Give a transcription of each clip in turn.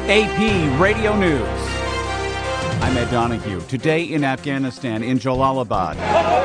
AP Radio News. I'm Ed Donahue. Today in Afghanistan, in Jalalabad,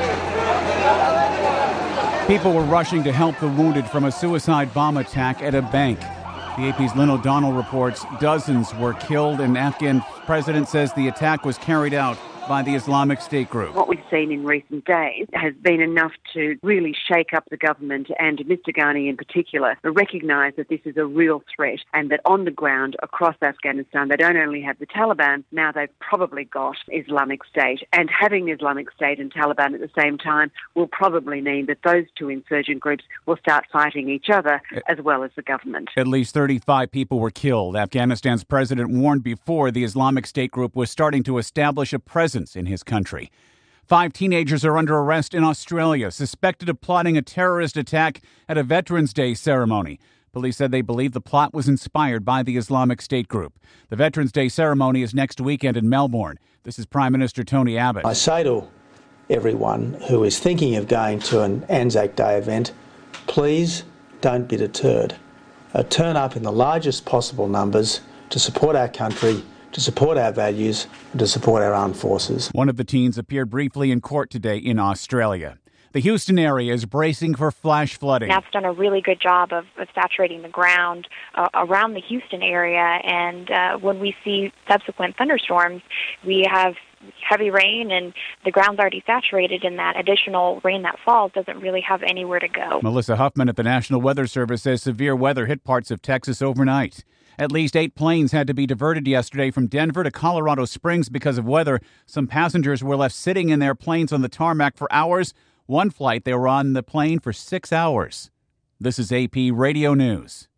people were rushing to help the wounded from a suicide bomb attack at a bank. The AP's Lynn O'Donnell reports dozens were killed, and Afghan president says the attack was carried out by the Islamic State group. What we've seen in recent days has been enough to really shake up the government and Mr. Ghani in particular, recognise that this is a real threat and that on the ground across Afghanistan they don't only have the Taliban, now they've probably got Islamic State. And having Islamic State and Taliban at the same time will probably mean that those two insurgent groups will start fighting each other as well as the government. At least 35 people were killed. Afghanistan's president warned before the Islamic State group was starting to establish a presence in his country. 5 teenagers are under arrest in Australia, suspected of plotting a terrorist attack at a Veterans Day ceremony. Police said they believe the plot was inspired by the Islamic State group. The Veterans Day ceremony is next weekend in Melbourne. This is Prime Minister Tony Abbott. I say to everyone who is thinking of going to an Anzac Day event, please don't be deterred. Turn up in the largest possible numbers to support our country, to support our values, and to support our armed forces. One of the teens appeared briefly in court today in Australia. The Houston area is bracing for flash flooding. NAP's done a really good job of saturating the ground around the Houston area, and when we see subsequent thunderstorms, we have heavy rain and the ground's already saturated, and that additional rain that falls doesn't really have anywhere to go. Melissa Huffman at the National Weather Service says severe weather hit parts of Texas overnight. At least 8 planes had to be diverted yesterday from Denver to Colorado Springs because of weather. Some passengers were left sitting in their planes on the tarmac for hours. One flight, they were on the plane for 6 hours. This is AP Radio News.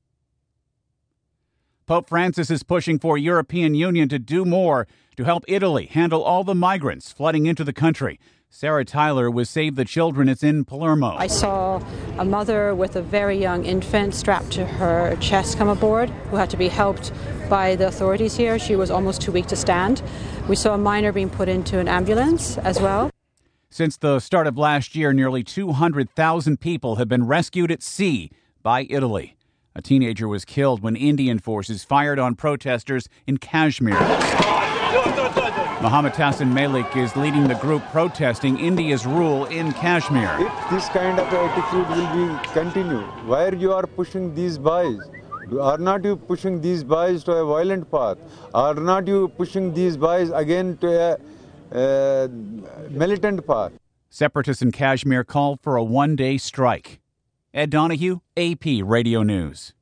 Pope Francis is pushing for European Union to do more to help Italy handle all the migrants flooding into the country. Sarah Tyler with Save the Children. It's in Palermo. I saw a mother with a very young infant strapped to her chest come aboard, who had to be helped by the authorities here. She was almost too weak to stand. We saw a minor being put into an ambulance as well. Since the start of last year, nearly 200,000 people have been rescued at sea by Italy. A teenager was killed when Indian forces fired on protesters in Kashmir. Mohammed Tassin Malik is leading the group protesting India's rule in Kashmir. If this kind of attitude will be continued, where you are pushing these boys? Are not you pushing these boys to a violent path? Are not you pushing these boys again to a militant path? Separatists in Kashmir called for a one-day strike. Ed Donahue, AP Radio News.